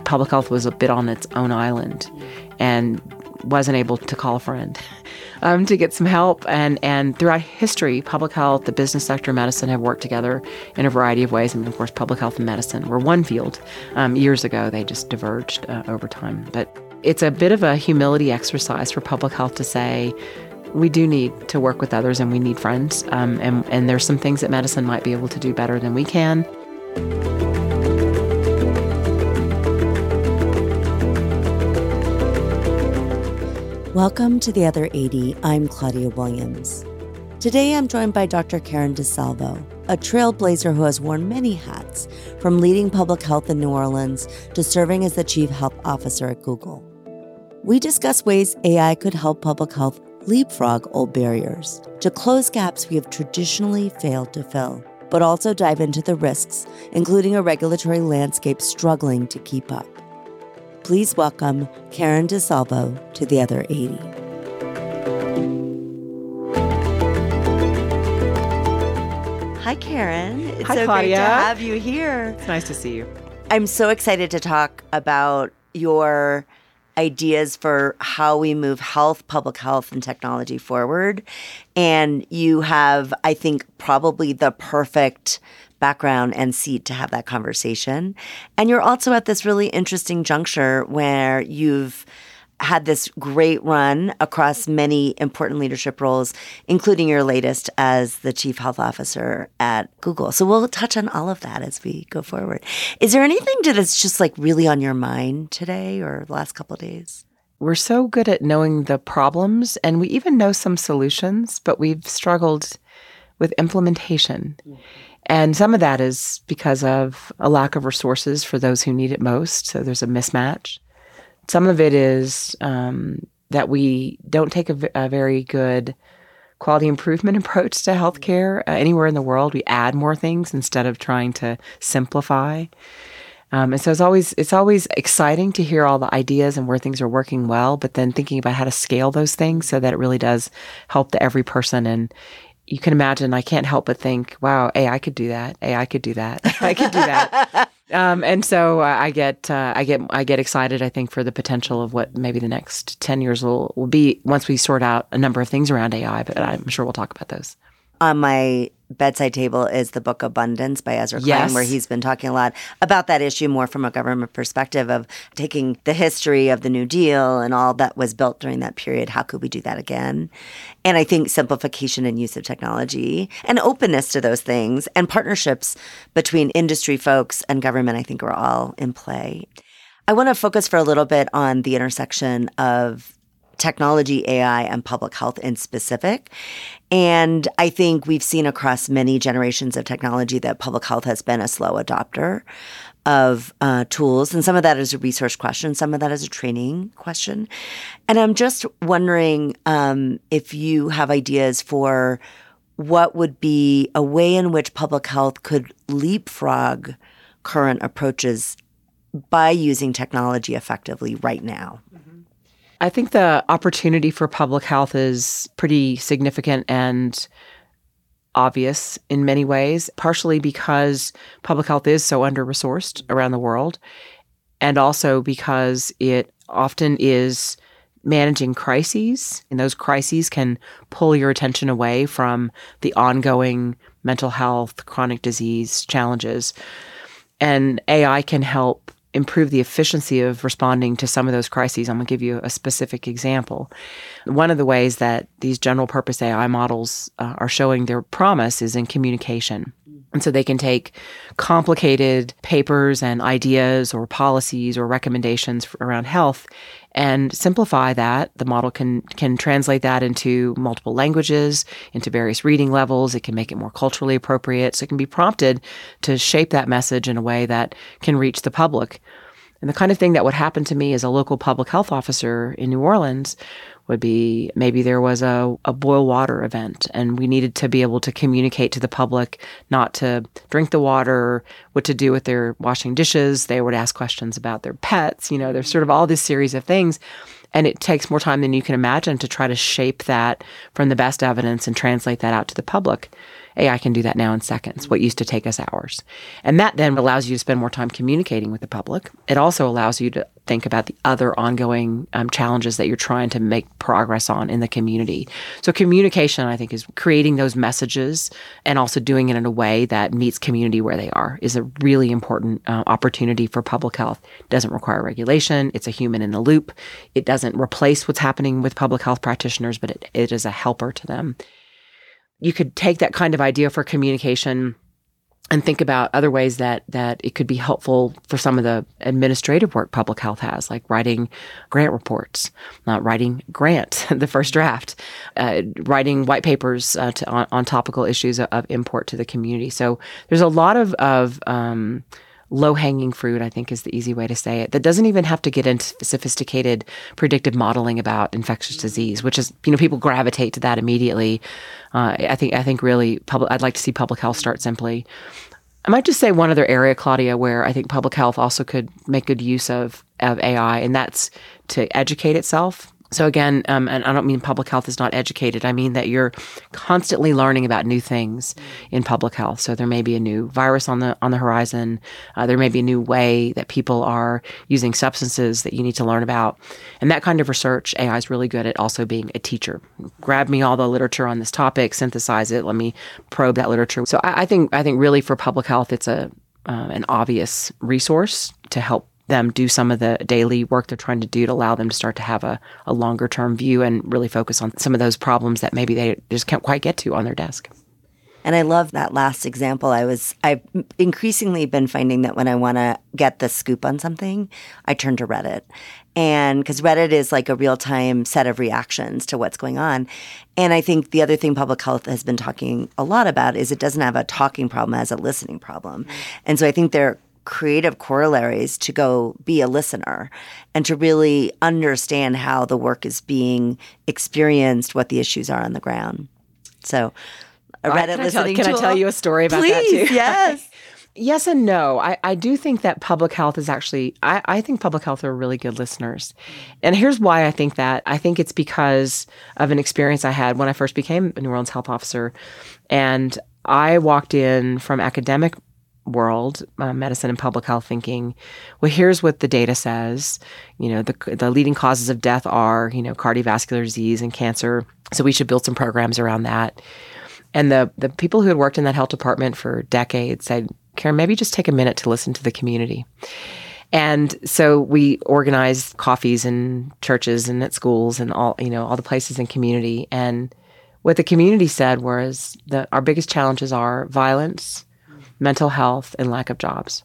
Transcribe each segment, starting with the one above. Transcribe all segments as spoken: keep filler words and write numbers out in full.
public health was a bit on its own island and wasn't able to call a friend um, to get some help. And, and throughout history, public health, the business sector, medicine have worked together in a variety of ways. I mean, of course, public health and medicine were one field. Um, years ago, they just diverged uh, over time. But it's a bit of a humility exercise for public health to say, we do need to work with others and we need friends. Um, and, and there's some things that medicine might be able to do better than we can. Welcome to The Other eighty. I'm Claudia Williams. Today I'm joined by Doctor Karen DeSalvo, a trailblazer who has worn many hats, from leading public health in New Orleans to serving as the Chief Health Officer at Google. We discuss ways A I could help public health leapfrog old barriers to close gaps we have traditionally failed to fill, but also dive into the risks, including a regulatory landscape struggling to keep up. Please welcome Karen DeSalvo to The Other eighty. Hi, Karen. It's Hi, so Claudia. great to have you here. It's nice to see you. I'm so excited to talk about your ideas for how we move health, public health, and technology forward. And you have, I think, probably the perfect background and seat to have that conversation. And you're also at this really interesting juncture where you've had this great run across many important leadership roles, including your latest as the Chief Health Officer at Google. So we'll touch on all of that as we go forward. Is there anything that's just like really on your mind today or the last couple of days? We're so good at knowing the problems, and we even know some solutions, but we've struggled with implementation. Mm-hmm. And some of that is because of a lack of resources for those who need it most. So there's a mismatch. Some of it is um, that we don't take a, v- a very good quality improvement approach to healthcare. Uh, anywhere in the world, we add more things instead of trying to simplify. Um, and so it's always it's always exciting to hear all the ideas and where things are working well, but then thinking about how to scale those things so that it really does help the every person. And you can imagine, I can't help but think, wow, A I could do that. A I could do that. I could do that. um, and so uh, I get, uh, I get, I get excited. I think for the potential of what maybe the next ten years will will be once we sort out a number of things around A I. But I'm sure we'll talk about those. On my bedside table is the book Abundance by Ezra Klein, Yes. where he's been talking a lot about that issue more from a government perspective of taking the history of the New Deal and all that was built during that period. How could we do that again? And I think simplification and use of technology and openness to those things and partnerships between industry folks and government, I think, are all in play. I want to focus for a little bit on the intersection of technology, A I, and public health in specific. And I think we've seen across many generations of technology that public health has been a slow adopter of uh, tools. And some of that is a resource question. Some of that is a training question. And I'm just wondering um, if you have ideas for what would be a way in which public health could leapfrog current approaches by using technology effectively right now. I think the opportunity for public health is pretty significant and obvious in many ways, partially because public health is so under-resourced around the world, and also because it often is managing crises, and those crises can pull your attention away from the ongoing mental health, chronic disease challenges. And A I can help improve the efficiency of responding to some of those crises. I'm going to give you a specific example. One of the ways that these general purpose A I models uh, are showing their promise is in communication. And so they can take complicated papers and ideas or policies or recommendations for, around health and simplify that. The model can can translate that into multiple languages, into various reading levels. It can make it more culturally appropriate. So it can be prompted to shape that message in a way that can reach the public. And the kind of thing that would happen to me as a local public health officer in New Orleans would be maybe there was a, a boil water event and we needed to be able to communicate to the public not to drink the water, what to do with their washing dishes. They would ask questions about their pets. You know, there's sort of all this series of things. And it takes more time than you can imagine to try to shape that from the best evidence and translate that out to the public. A I can do that now in seconds, what used to take us hours. And that then allows you to spend more time communicating with the public. It also allows you to think about the other ongoing um, challenges that you're trying to make progress on in the community. So communication, I think, is creating those messages and also doing it in a way that meets community where they are is a really important uh, opportunity for public health. It doesn't require regulation. It's a human in the loop. It doesn't replace what's happening with public health practitioners, but it, it is a helper to them. You could take that kind of idea for communication and think about other ways that that it could be helpful for some of the administrative work public health has, like writing grant reports, uh, writing grant, the first draft, uh, writing white papers uh, to, on, on topical issues of, of import to the community. So there's a lot of, of um, low-hanging fruit, I think is the easy way to say it, that doesn't even have to get into sophisticated predictive modeling about infectious disease, which is, you know, people gravitate to that immediately. Uh, I think, I think really, public, I'd like to see public health start simply. I might just say one other area, Claudia, where I think public health also could make good use of, of A I, and that's to educate itself. So again, um, and I don't mean public health is not educated. I mean that you're constantly learning about new things in public health. So there may be a new virus on the on the horizon. Uh, there may be a new way that people are using substances that you need to learn about. And that kind of research, A I is really good at also being a teacher. Grab me all the literature on this topic, synthesize it, let me probe that literature. So I, I think I think really for public health, it's a uh, an obvious resource to help them do some of the daily work they're trying to do to allow them to start to have a, a longer term view and really focus on some of those problems that maybe they just can't quite get to on their desk. And I love that last example. I was, I've increasingly been finding that when I want to get the scoop on something, I turn to Reddit. And because Reddit is like a real-time set of reactions to what's going on. And I think the other thing public health has been talking a lot about is it doesn't have a talking problem, it has a listening problem. Mm-hmm. And so I think they're creative corollaries to go be a listener and to really understand how the work is being experienced, what the issues are on the ground. So a Reddit can listening I tell, Can tool. I tell you a story about Please, that too? Yes. Yes and no. I, I do think that public health is actually, I, I think public health are really good listeners. And here's why I think that. I think it's because of an experience I had when I first became a New Orleans health officer. And I walked in from academic world, uh, medicine and public health, thinking, well, here's what the data says. You know, the the leading causes of death are, you know, cardiovascular disease and cancer. So we should build some programs around that. And the the people who had worked in that health department for decades said, Karen, maybe just take a minute to listen to the community. And so we organized coffees in churches and at schools and all, you know, all the places in community. And what the community said was that our biggest challenges are violence, mental health, and lack of jobs.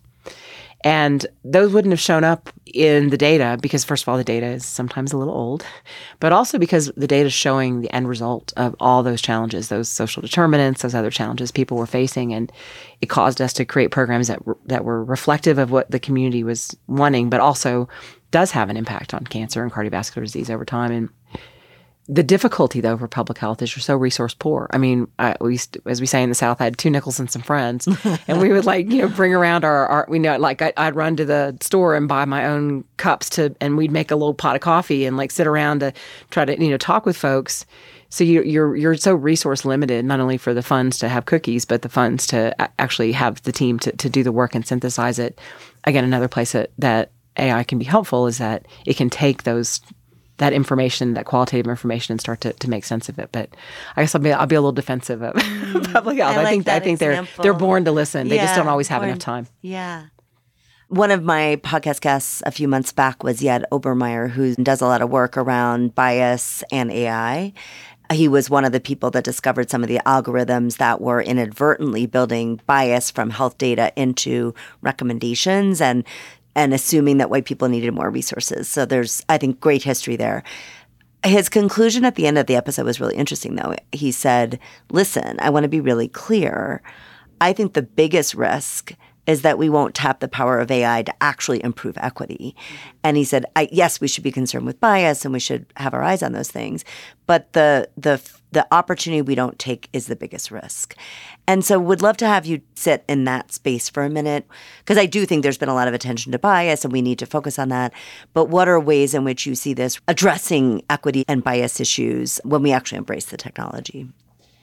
And those wouldn't have shown up in the data because, first of all, the data is sometimes a little old, but also because the data is showing the end result of all those challenges, those social determinants, those other challenges people were facing. And it caused us to create programs that, that were reflective of what the community was wanting, but also does have an impact on cancer and cardiovascular disease over time. And the difficulty, though, for public health is you're so resource poor. I mean, I, we used to, as we say in the South, I had two nickels and some friends, and we would like, you know, bring around our, our we know, like I, I'd run to the store and buy my own cups to, and we'd make a little pot of coffee and like sit around to try to, you know, talk with folks. So you, you're you're so resource limited, not only for the funds to have cookies, but the funds to actually have the team to, to do the work and synthesize it. Again, another place that, that A I can be helpful is that it can take those that information, that qualitative information, and start to, to make sense of it. But I guess I'll be I'll be a little defensive of mm, public health. I, I, like I think I think example. they're they're born to listen. They yeah, just don't always have born, enough time. Yeah. One of my podcast guests a few months back was Yad Obermeyer, who does a lot of work around bias and A I. He was one of the people that discovered some of the algorithms that were inadvertently building bias from health data into recommendations and and assuming that white people needed more resources. So there's, I think, great history there. His conclusion at the end of the episode was really interesting, though. He said, listen, I want to be really clear. I think the biggest risk is that we won't tap the power of A I to actually improve equity. And he said, I, yes, we should be concerned with bias and we should have our eyes on those things. But the the the opportunity we don't take is the biggest risk. And so would love to have you sit in that space for a minute, because I do think there's been a lot of attention to bias and we need to focus on that. But what are ways in which you see this addressing equity and bias issues when we actually embrace the technology?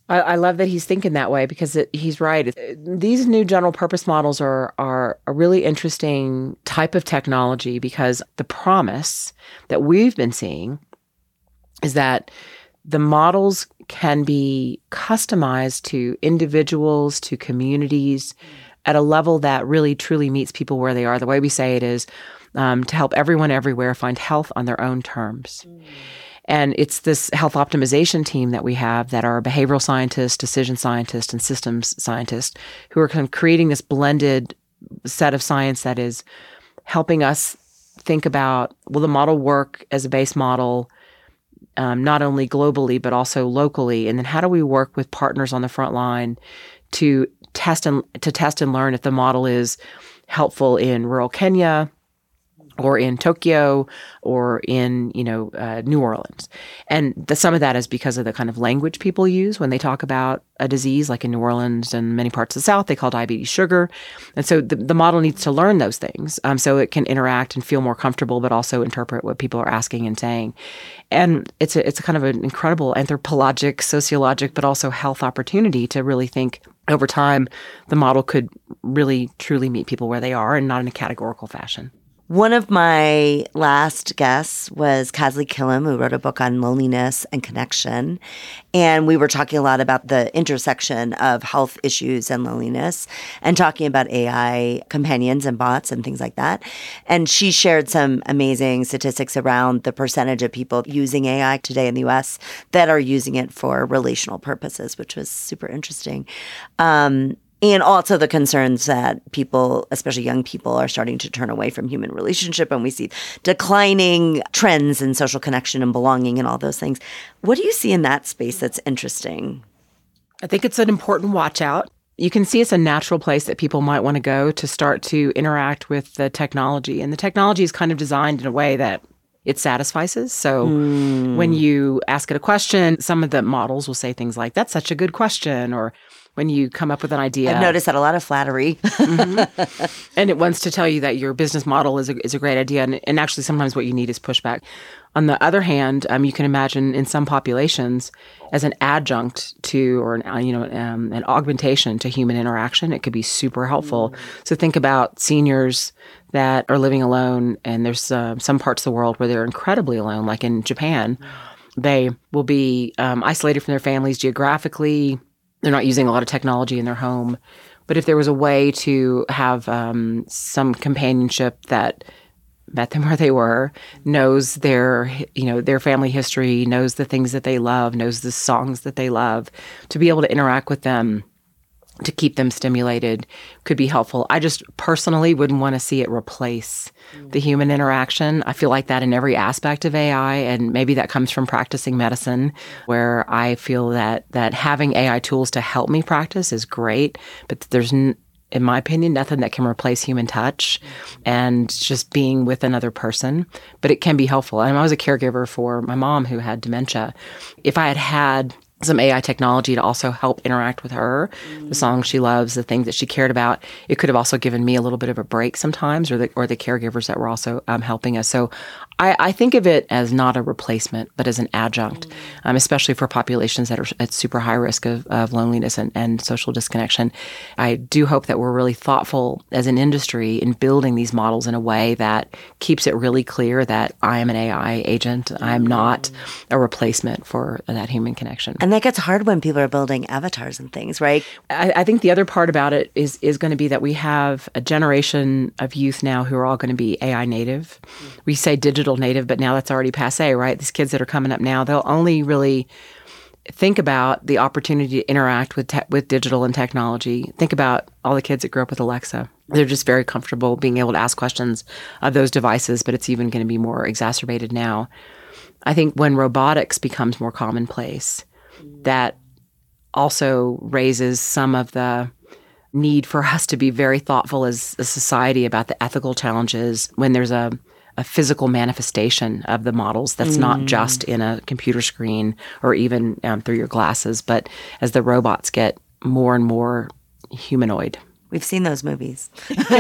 I, I love that he's thinking that way because it, he's right. It, these new general purpose models are are a really interesting type of technology because the promise that we've been seeing is that the models can be customized to individuals, to communities at a level that really truly meets people where they are. The way we say it is um, to help everyone everywhere find health on their own terms. Mm. And it's this health optimization team that we have that are behavioral scientists, decision scientists, and systems scientists who are kind of creating this blended set of science that is helping us think about, will the model work as a base model, um, not only globally, but also locally? And then how do we work with partners on the front line to test and to test and learn if the model is helpful in rural Kenya, or in Tokyo, or in, you know, uh, New Orleans. And the, some of that is because of the kind of language people use when they talk about a disease, like in New Orleans and many parts of the South, they call diabetes sugar. And so the, the model needs to learn those things um, so it can interact and feel more comfortable, but also interpret what people are asking and saying. And it's a, it's a kind of an incredible anthropologic, sociologic, but also health opportunity to really think over time the model could really, truly meet people where they are and not in a categorical fashion. One of my last guests was Kasli Killam, who wrote a book on loneliness and connection. And we were talking a lot about the intersection of health issues and loneliness and talking about A I companions and bots and things like that. And she shared some amazing statistics around the percentage of people using A I today in the U S that are using it for relational purposes, which was super interesting. Um, And also the concerns that people, especially young people, are starting to turn away from human relationship. And we see declining trends in social connection and belonging and all those things. What do you see in that space that's interesting? I think it's an important watch out. You can see it's a natural place that people might want to go to start to interact with the technology. And the technology is kind of designed in a way that it satisfies. So mm. when you ask it a question, some of the models will say things like, "That's such a good question," or when you come up with an idea. I've noticed that a lot of flattery. mm-hmm. And it wants to tell you that your business model is a, is a great idea. And, and actually, sometimes what you need is pushback. On the other hand, um, you can imagine in some populations as an adjunct to, or an, you know, um, an augmentation to human interaction, it could be super helpful. Mm. So think about seniors that are living alone, and there's uh, some parts of the world where they're incredibly alone, like in Japan. Mm. They will be um, isolated from their families geographically. They're not using a lot of technology in their home. But if there was a way to have um, some companionship that met them where they were, knows their, you know, their family history, knows the things that they love, knows the songs that they love, to be able to interact with them, to keep them stimulated, could be helpful. I just personally wouldn't want to see it replace the human interaction. I feel like that in every aspect of A I, and maybe that comes from practicing medicine, where I feel that that having A I tools to help me practice is great, but there's, n- in my opinion, nothing that can replace human touch and just being with another person. But it can be helpful. And I was a caregiver for my mom who had dementia. If I had had some A I technology to also help interact with her, mm. the songs she loves, the things that she cared about, it could have also given me a little bit of a break sometimes, or the or the caregivers that were also um, helping us. So I, I think of it as not a replacement, but as an adjunct, mm. um, especially for populations that are at super high risk of, of loneliness and, and social disconnection. I do hope that we're really thoughtful as an industry in building these models in a way that keeps it really clear that I am an A I agent. Mm. I'm not a replacement for that human connection. And that gets hard when people are building avatars and things, right? I, I think the other part about it is is going to be that we have a generation of youth now who are all going to be A I native. Mm. We say digital native, but now that's already passé, right? These kids that are coming up now, they'll only really think about the opportunity to interact with te- with digital and technology. Think about all the kids that grew up with Alexa. They're just very comfortable being able to ask questions of those devices, but it's even going to be more exacerbated now. I think when robotics becomes more commonplace, that also raises some of the need for us to be very thoughtful as a society about the ethical challenges when there's a, a physical manifestation of the models that's mm. not just in a computer screen or even um, through your glasses, but as the robots get more and more humanoid. We've seen those movies.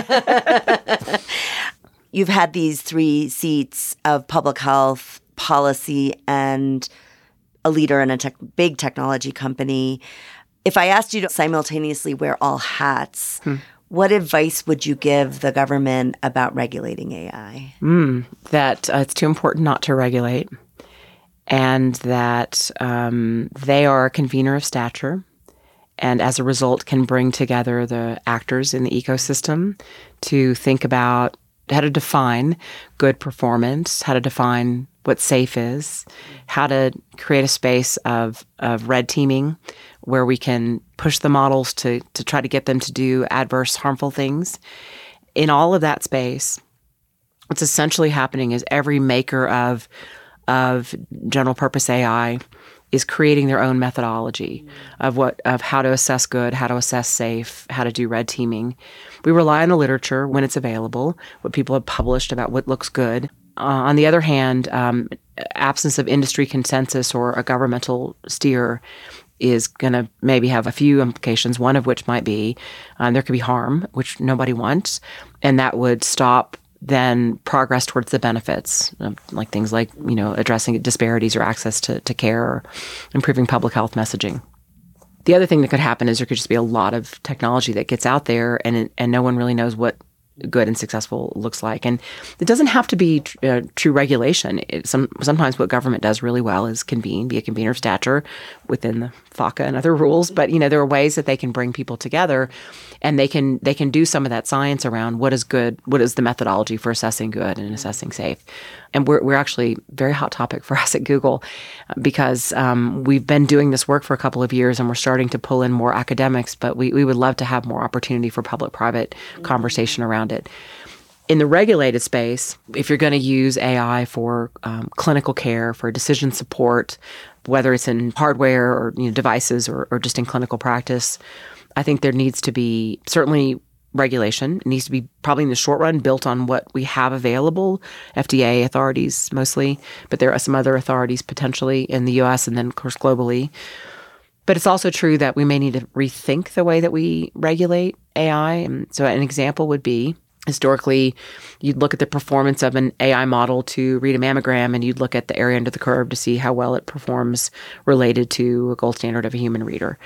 You've had these three seats of public health, policy, and a leader in a tech, big technology company. If I asked you to simultaneously wear all hats, hmm. what advice would you give the government about regulating A I? Mm, that uh, it's too important not to regulate, and that um, they are a convener of stature, and as a result can bring together the actors in the ecosystem to think about how to define good performance, how to define what safe is, how to create a space of, of red teaming where we can push the models to, to try to get them to do adverse, harmful things. In all of that space, what's essentially happening is every maker of, of general purpose A I is creating their own methodology of what of how to assess good, how to assess safe, how to do red teaming. We rely on the literature when it's available, what people have published about what looks good. Uh, on the other hand, um, absence of industry consensus or a governmental steer is going to maybe have a few implications, one of which might be um, there could be harm, which nobody wants, and that would stop then progress towards the benefits, um, like things like, you know, addressing disparities or access to, to care or improving public health messaging. The other thing that could happen is there could just be a lot of technology that gets out there and and no one really knows what good and successful looks like. And it doesn't have to be uh, true regulation. It, some, sometimes what government does really well is convene, be a convener of stature within the FACA and other rules. But, you know, there are ways that they can bring people together and they can they can do some of that science around what is good, what is the methodology for assessing good and assessing safe. And we're we're actually a very hot topic for us at Google because um, we've been doing this work for a couple of years and we're starting to pull in more academics, but we, we would love to have more opportunity for public-private mm-hmm. conversation around it. In the regulated space, if you're going to use A I for um, clinical care, for decision support, whether it's in hardware or you know, devices or, or just in clinical practice, I think there needs to be certainly regulation. It needs to be probably in the short run built on what we have available, F D A authorities mostly, but there are some other authorities potentially in the U S and then, of course, globally. But it's also true that we may need to rethink the way that we regulate A I. And so an example would be, historically, you'd look at the performance of an A I model to read a mammogram, and you'd look at the area under the curve to see how well it performs related to a gold standard of a human reader.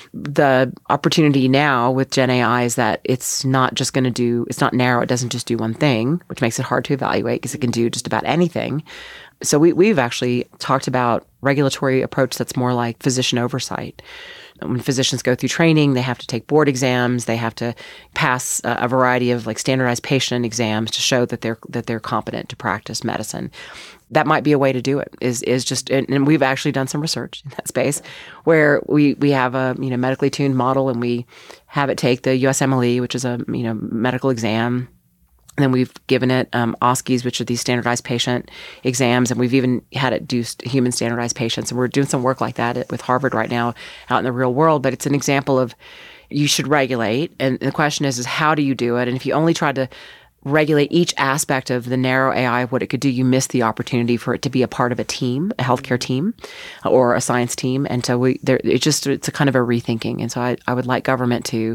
The opportunity now with Gen A I is that it's not just going to do, it's not narrow, it doesn't just do one thing, which makes it hard to evaluate because it can do just about anything. So we, we've actually talked about regulatory approach that's more like physician oversight. When physicians go through training, they have to take board exams, they have to pass a, a variety of like standardized patient exams to show that they're that they're competent to practice medicine. That might be a way to do it. Is is just, and, and we've actually done some research in that space, where we we have a you know medically tuned model and we have it take the U S M L E, which is a you know medical exam. And then we've given it um, O S C Es, which are these standardized patient exams, and we've even had it do st- human standardized patients. And we're doing some work like that at, with Harvard right now out in the real world. But it's an example of you should regulate. And the question is, is how do you do it? And if you only try to regulate each aspect of the narrow A I, what it could do, you miss the opportunity for it to be a part of a team, a healthcare team, or a science team. And so we, there, it just it's a kind of a rethinking. And so I, I would like government to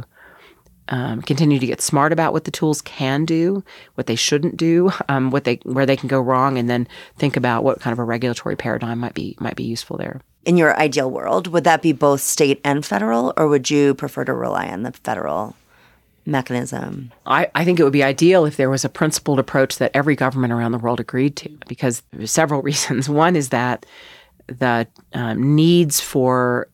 Um, continue to get smart about what the tools can do, what they shouldn't do, um, what they where they can go wrong, and then think about what kind of a regulatory paradigm might be might be useful there. In your ideal world, would that be both state and federal, or would you prefer to rely on the federal mechanism? I, I think it would be ideal if there was a principled approach that every government around the world agreed to, because there's several reasons. One is that the um, needs for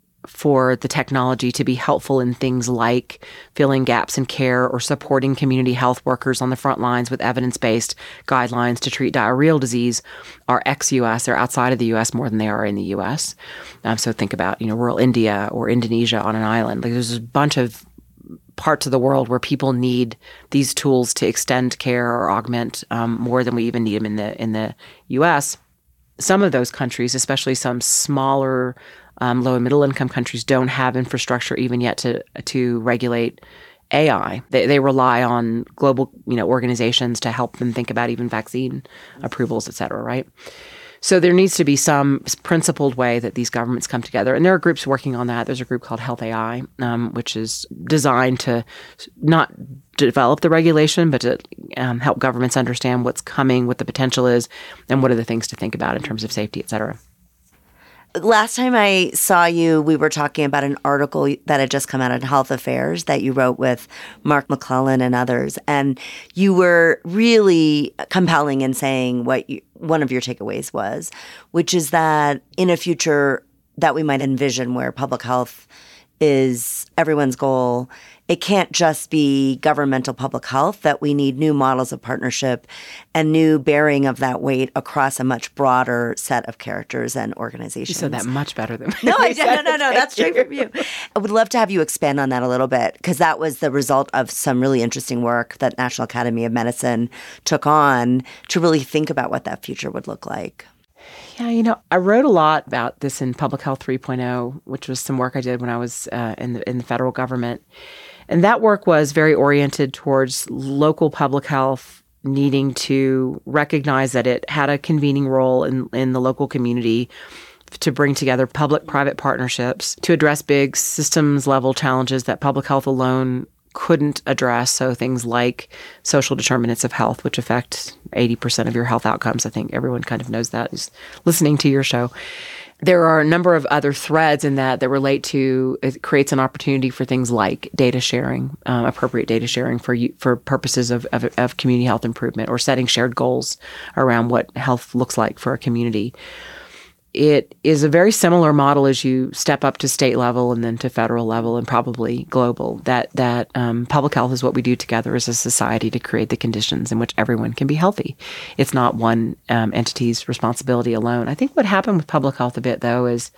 for the technology to be helpful in things like filling gaps in care or supporting community health workers on the front lines with evidence-based guidelines to treat diarrheal disease are ex-U S. They're outside of the U S more than they are in the U S. Um, so think about, you know, rural India or Indonesia on an island. Like there's a bunch of parts of the world where people need these tools to extend care or augment um, more than we even need them in the in the U S. Some of those countries, especially some smaller Um, low and middle income countries, don't have infrastructure even yet to to regulate A I. They they rely on global you know organizations to help them think about even vaccine approvals, et cetera, right? So there needs to be some principled way that these governments come together. And there are groups working on that. There's a group called Health A I, um, which is designed to not develop the regulation, but to um, help governments understand what's coming, what the potential is, and what are the things to think about in terms of safety, et cetera. Last time I saw you, we were talking about an article that had just come out in Health Affairs that you wrote with Mark McClellan and others. And you were really compelling in saying what you, one of your takeaways was, which is that in a future that we might envision where public health is everyone's goal, it can't just be governmental public health, that we need new models of partnership and new bearing of that weight across a much broader set of characters and organizations. You said that much better than me. No, I did. No, no, no. That's straight from you. I would love to have you expand on that a little bit, because that was the result of some really interesting work that National Academy of Medicine took on to really think about what that future would look like. Yeah, you know, I wrote a lot about this in Public Health three point oh, which was some work I did when I was uh, in the in the federal government. And that work was very oriented towards local public health needing to recognize that it had a convening role in, in the local community to bring together public-private partnerships to address big systems-level challenges that public health alone couldn't address. So things like social determinants of health, which affect eighty percent of your health outcomes. I think everyone kind of knows that who's listening to your show. There are a number of other threads in that that relate to, it creates an opportunity for things like data sharing, um, appropriate data sharing for for purposes of, of, of community health improvement, or setting shared goals around what health looks like for a community. It is a very similar model as you step up to state level and then to federal level and probably global, that that um, public health is what we do together as a society to create the conditions in which everyone can be healthy. It's not one um, entity's responsibility alone. I think what happened with public health a bit, though, is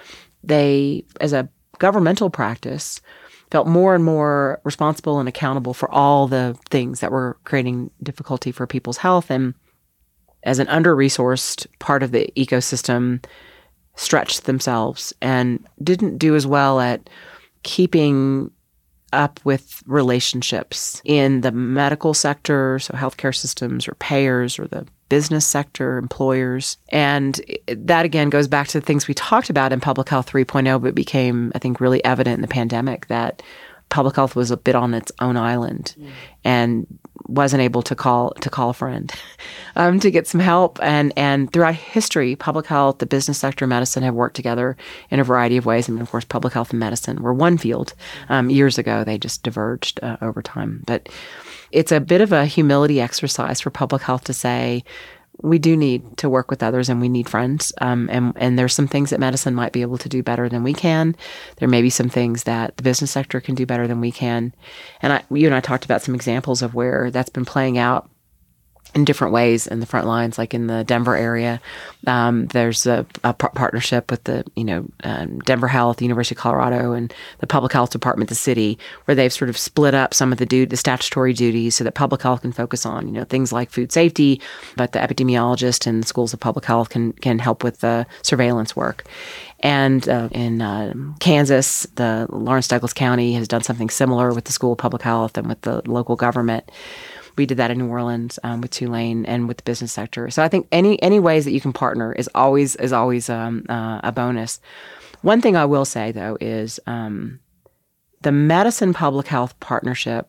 they, as a governmental practice, felt more and more responsible and accountable for all the things that were creating difficulty for people's health, and as an under-resourced part of the ecosystem, stretched themselves and didn't do as well at keeping up with relationships in the medical sector, so healthcare systems or payers, or the business sector, employers. And that, again, goes back to the things we talked about in Public Health three point oh, but became, I think, really evident in the pandemic, that public health was a bit on its own island mm. and wasn't able to call to call a friend um, to get some help. And and throughout history, public health, the business sector, medicine have worked together in a variety of ways. And of course, public health and medicine were one field. Um, years ago, they just diverged uh, over time. But it's a bit of a humility exercise for public health to say, we do need to work with others and we need friends. Um, and, and there's some things that medicine might be able to do better than we can. There may be some things that the business sector can do better than we can. And I, you and I talked about some examples of where that's been playing out in different ways in the front lines, like in the Denver area. Um, there's a, a par- partnership with the, you know, um, Denver Health, the University of Colorado, and the Public Health Department, the city, where they've sort of split up some of the, du- the statutory duties so that public health can focus on, you know, things like food safety, but the epidemiologist and schools of public health can can help with the surveillance work. And uh, in uh, Kansas, the Lawrence Douglas County has done something similar with the School of Public Health and with the local government. We did that in New Orleans um, with Tulane and with the business sector. So I think any any ways that you can partner is always is always um, uh, a bonus. One thing I will say, though, is um, the medicine public health partnership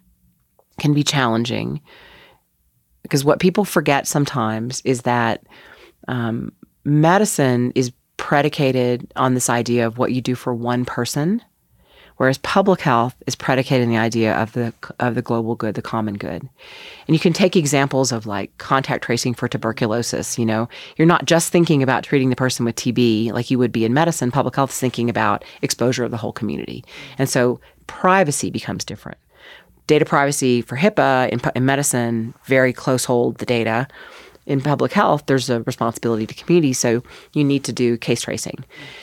can be challenging, because what people forget sometimes is that um, medicine is predicated on this idea of what you do for one person, whereas public health is predicated on the idea of the of the global good, the common good. And you can take examples of like contact tracing for tuberculosis. You know, you're not just thinking about treating the person with T B like you would be in medicine. Public health is thinking about exposure of the whole community. And so privacy becomes different. Data privacy for HIPAA in, in medicine, very close hold the data. In public health, there's a responsibility to community, so you need to do case tracing.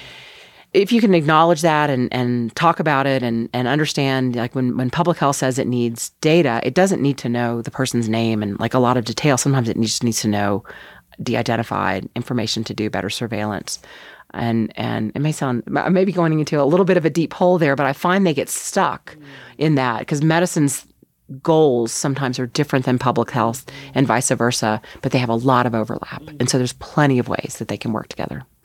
If you can acknowledge that and, and talk about it and, and understand, like when, when public health says it needs data, it doesn't need to know the person's name and like a lot of detail. Sometimes it just needs to know de-identified information to do better surveillance. And and it may sound, I may be going into a little bit of a deep hole there, but I find they get stuck mm. in that because medicine's goals sometimes are different than public health and vice versa, but they have a lot of overlap. Mm. And so there's plenty of ways that they can work together.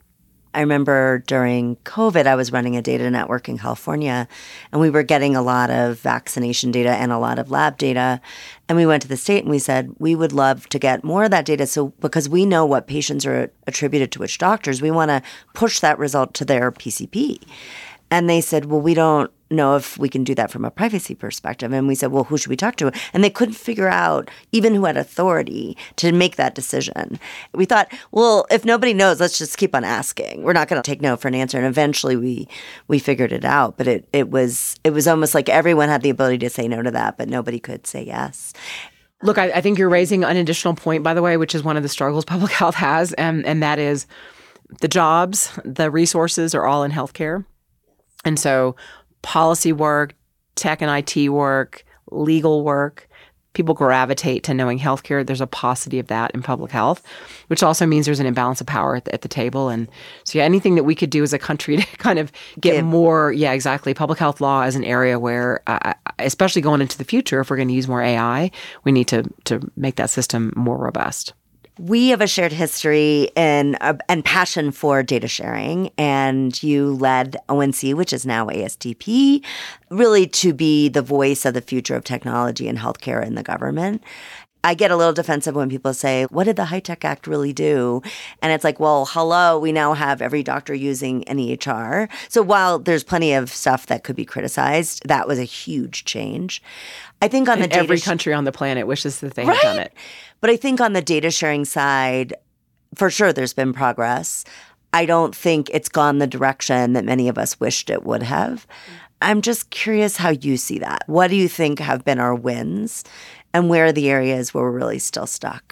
I remember during COVID, I was running a data network in California, and we were getting a lot of vaccination data and a lot of lab data. And we went to the state and we said, we would love to get more of that data. So because we know what patients are attributed to which doctors, we want to push that result to their P C P. And they said, well, we don't know if we can do that from a privacy perspective. And we said, well, who should we talk to? And they couldn't figure out even who had authority to make that decision. We thought, well, if nobody knows, let's just keep on asking. We're not going to take no for an answer. And eventually we we figured it out. But it, it was it was almost like everyone had the ability to say no to that, but nobody could say yes. Look, I, I think you're raising an additional point, by the way, which is one of the struggles public health has, and, and that is the jobs, the resources are all in healthcare. And so policy work, tech and I T work, legal work, people gravitate to knowing healthcare. There's a paucity of that in public health, which also means there's an imbalance of power at the, at the table. And so, yeah, anything that we could do as a country to kind of get yeah. more, yeah, exactly. Public health law is an area where, uh, especially going into the future, if we're going to use more A I, we need to to make that system more robust. We have a shared history and uh, and passion for data sharing, and you led O N C, which is now A S D P, really to be the voice of the future of technology and healthcare in the government. I get a little defensive when people say, what did the HITECH Act really do? And it's like, well, hello, we now have every doctor using an E H R. So while there's plenty of stuff that could be criticized, that was a huge change. I think on and the data every sh- country on the planet wishes that they right? had done it. But I think on the data sharing side, for sure, there's been progress. I don't think it's gone the direction that many of us wished it would have. I'm just curious how you see that. What do you think have been our wins, and where are the areas where we're really still stuck?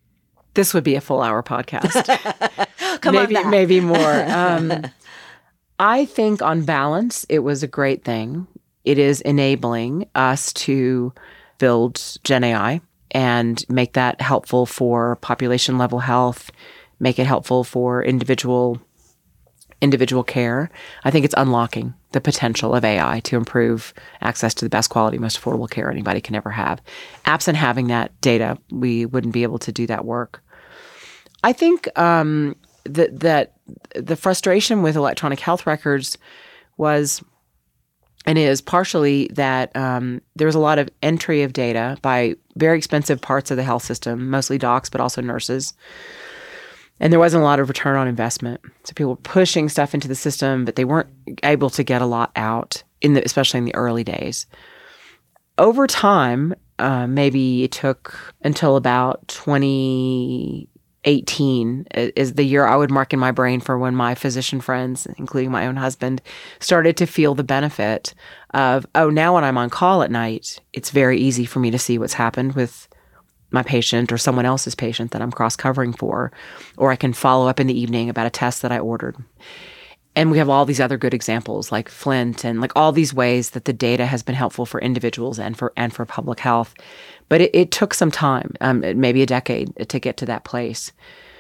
This would be a full hour podcast. Come maybe, on back. Maybe more. Um, I think on balance, it was a great thing. It is enabling us to build Gen A I and make that helpful for population level health, make it helpful for individual individual care. I think it's unlocking the potential of A I to improve access to the best quality, most affordable care anybody can ever have. Absent having that data, we wouldn't be able to do that work. I think um, that that the frustration with electronic health records was and is partially that um, there was a lot of entry of data by very expensive parts of the health system, mostly docs, but also nurses. And there wasn't a lot of return on investment. So people were pushing stuff into the system, but they weren't able to get a lot out, in the, especially in the early days. Over time, uh, maybe it took until about twenty eighteen is the year I would mark in my brain for when my physician friends, including my own husband, started to feel the benefit of, oh, now when I'm on call at night, it's very easy for me to see what's happened with my patient or someone else's patient that I'm cross-covering for, or I can follow up in the evening about a test that I ordered. And we have all these other good examples like Flint and like all these ways that the data has been helpful for individuals and for and for public health. But it, it took some time, um, maybe a decade, to get to that place.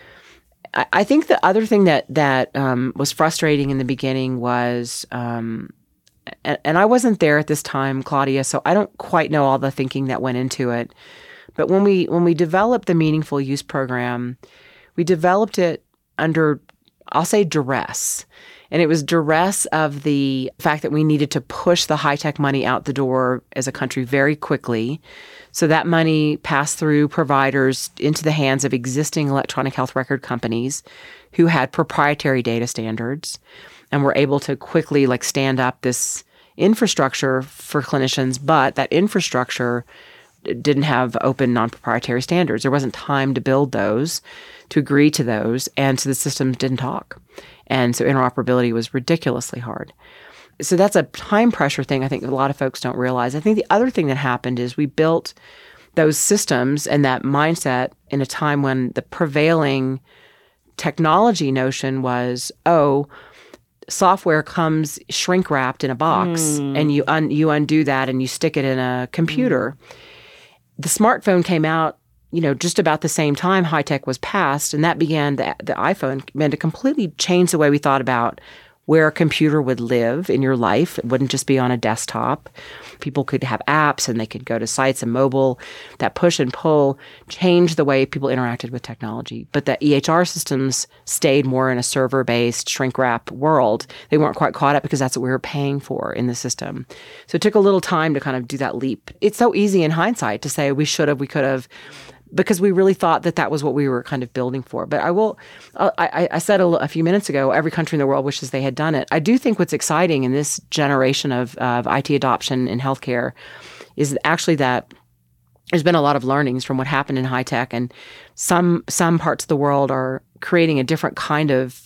I, I think the other thing that that um, was frustrating in the beginning was, um, and, and I wasn't there at this time, Claudia, so I don't quite know all the thinking that went into it. But when we when we developed the Meaningful Use program, we developed it under, I'll say, duress. And it was duress of the fact that we needed to push the high-tech money out the door as a country very quickly. So that money passed through providers into the hands of existing electronic health record companies who had proprietary data standards and were able to quickly like stand up this infrastructure for clinicians, but that infrastructure didn't have open non-proprietary standards. There wasn't time to build those, to agree to those, and so the systems didn't talk. And so interoperability was ridiculously hard. So that's a time pressure thing I think a lot of folks don't realize. I think the other thing that happened is we built those systems and that mindset in a time when the prevailing technology notion was, oh, software comes shrink-wrapped in a box, mm. and you un- you undo that and you stick it in a computer. Mm. The smartphone came out, you know, just about the same time high tech was passed, and that began the, the iPhone began to completely change the way we thought about where a computer would live in your life. It wouldn't just be on a desktop. People could have apps and they could go to sites and mobile. That push and pull changed the way people interacted with technology. But the E H R systems stayed more in a server-based, shrink-wrap world. They weren't quite caught up because that's what we were paying for in the system. So it took a little time to kind of do that leap. It's so easy in hindsight to say we should have, we could have, because we really thought that that was what we were kind of building for. But I will, I, I said a, a few minutes ago, every country in the world wishes they had done it. I do think what's exciting in this generation of, of I T adoption in healthcare is actually that there's been a lot of learnings from what happened in high tech, and some some parts of the world are creating a different kind of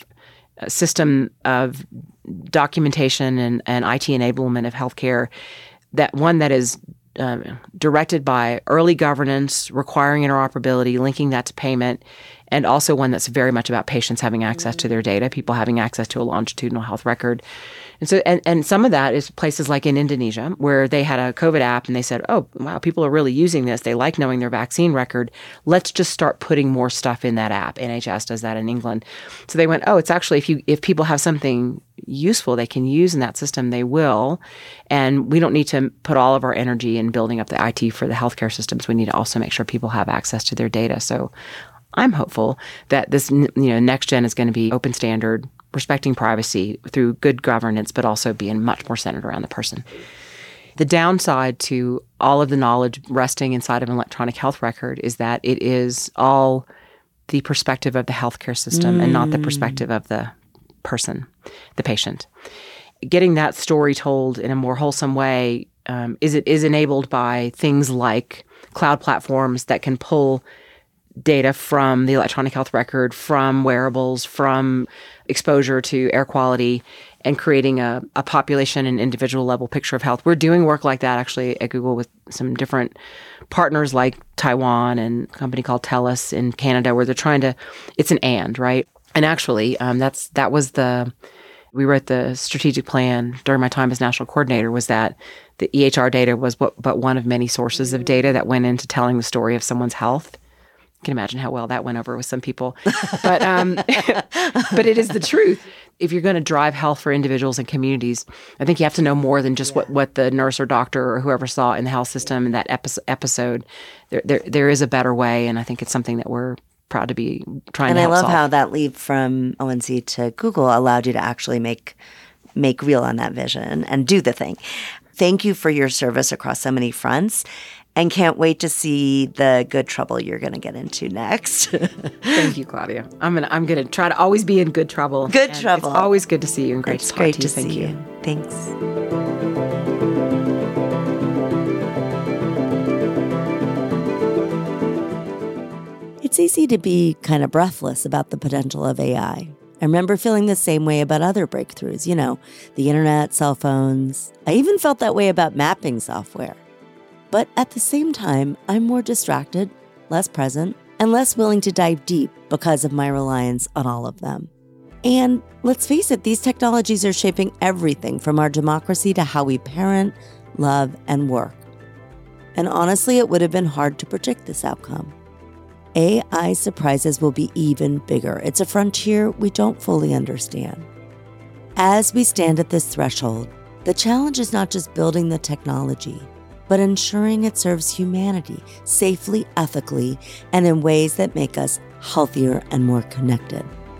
system of documentation and, and I T enablement of healthcare, that one that is Um, directed by early governance, requiring interoperability, linking that to payment, and also one that's very much about patients having access to their data, people having access to a longitudinal health record. And so, and, and some of that is places like in Indonesia, where they had a COVID app and they said, oh, wow, people are really using this. They like knowing their vaccine record. Let's just start putting more stuff in that app. N H S does that in England. So they went, oh, it's actually, if you if people have something useful they can use in that system, they will. And we don't need to put all of our energy in building up the I T for the healthcare systems. We need to also make sure people have access to their data. So I'm hopeful that this, you know, next gen is going to be open standard, respecting privacy through good governance, but also being much more centered around the person. The downside to all of the knowledge resting inside of an electronic health record is that it is all the perspective of the healthcare system mm. and not the perspective of the person, the patient. Getting that story told in a more wholesome way um, is it is enabled by things like cloud platforms that can pull data from the electronic health record, from wearables, from exposure to air quality, and creating a, a population and individual level picture of health. We're doing work like that actually at Google with some different partners like Taiwan and a company called TELUS in Canada, where they're trying to, it's an and, right? And actually, um, that's that was the, we wrote the strategic plan during my time as national coordinator, was that the E H R data was but, but one of many sources of data that went into telling the story of someone's health. You can imagine how well that went over with some people. But um, but it is the truth. If you're going to drive health for individuals and communities, I think you have to know more than just yeah. what, what the nurse or doctor or whoever saw in the health system in that epi- episode. There, there there is a better way, and I think it's something that we're proud to be trying and to help help And I love solve. how that leap from O N C to Google allowed you to actually make make real on that vision and do the thing. Thank you for your service across so many fronts, and can't wait to see the good trouble you're going to get into next. Thank you, Claudia. I'm gonna I'm gonna try to always be in good trouble. Good and trouble. It's always good to see you and great it's to talk great to you. To Thank see you. you. Thanks. It's easy to be kind of breathless about the potential of A I. I remember feeling the same way about other breakthroughs, you know, the internet, cell phones. I even felt that way about mapping software. But at the same time, I'm more distracted, less present, and less willing to dive deep because of my reliance on all of them. And let's face it, these technologies are shaping everything from our democracy to how we parent, love, and work. And honestly, it would have been hard to predict this outcome. A I surprises will be even bigger. It's a frontier we don't fully understand. As we stand at this threshold, the challenge is not just building the technology, but ensuring it serves humanity safely, ethically, and in ways that make us healthier and more connected.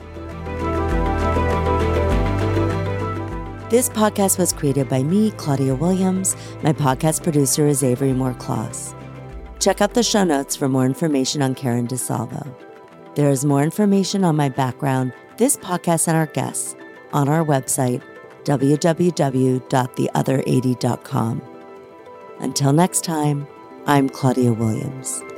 This podcast was created by me, Claudia Williams. My podcast producer is Avery Moore-Kloss. Check out the show notes for more information on Karen DeSalvo. There is more information on my background, this podcast, and our guests on our website, w w w dot the other eighty dot com. Until next time, I'm Claudia Williams.